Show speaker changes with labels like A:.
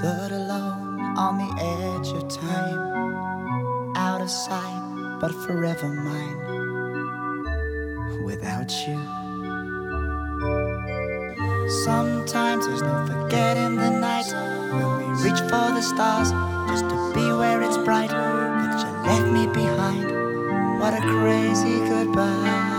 A: Stood alone on the edge of time, out of sight but forever mine. Without you, sometimes there's no forgetting the night when we reach for the stars just to be where it's bright. But you left me behind. What a crazy goodbye.